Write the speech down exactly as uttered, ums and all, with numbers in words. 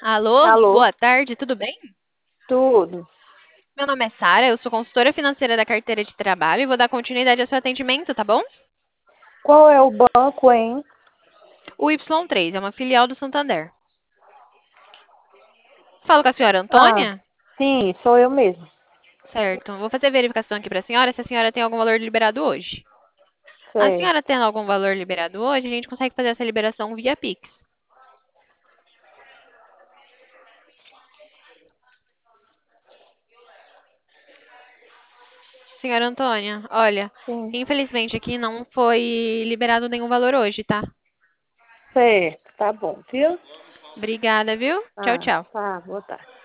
Alô, Alô, boa tarde, tudo bem? tudo. Meu nome é Sara, eu sou consultora financeira da carteira de trabalho e vou dar continuidade ao seu atendimento, tá bom? Qual é o banco, hein? O Y três é uma filial do Santander. Falo com a senhora Ah, Antônia? sim, sou eu mesmo. Certo, vou fazer a verificação aqui para a senhora se a senhora tem algum valor liberado hoje. A Sei. senhora tendo algum valor liberado hoje, a gente consegue fazer essa liberação via Pix. Senhora Antônia, olha, Sim. infelizmente aqui não foi liberado nenhum valor hoje, tá? Certo, tá bom, viu? Obrigada, viu? Tchau, Ah, tchau. tá, boa tarde.